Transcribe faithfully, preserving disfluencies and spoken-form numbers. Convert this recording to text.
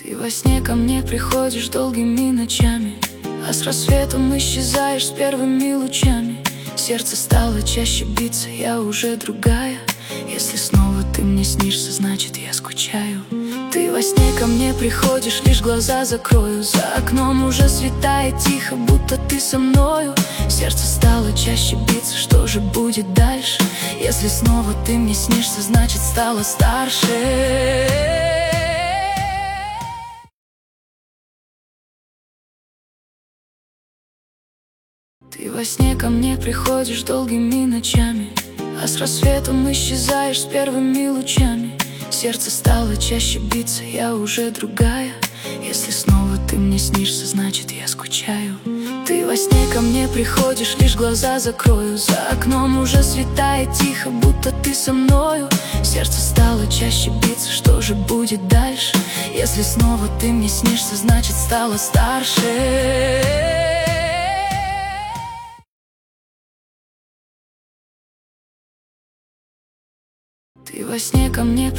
Ты во сне ко мне приходишь долгими ночами, а с рассветом исчезаешь с первыми лучами. Сердце стало чаще биться, я уже другая. Если снова ты мне снишься, значит я скучаю. Ты во сне ко мне приходишь, лишь глаза закрою. За окном уже светает тихо, будто ты со мною. Сердце стало чаще биться, что же будет дальше? Если снова ты мне снишься, значит стала старше. Ты во сне ко мне приходишь долгими ночами, а с рассветом исчезаешь с первыми лучами. Сердце стало чаще биться, я уже другая. Если снова ты мне снишься, значит я скучаю. Ты во сне ко мне приходишь, лишь глаза закрою. За окном уже светает тихо, будто ты со мною. Сердце стало чаще биться, что же будет дальше? Если снова ты мне снишься, значит стала старше. Ты во сне ко мне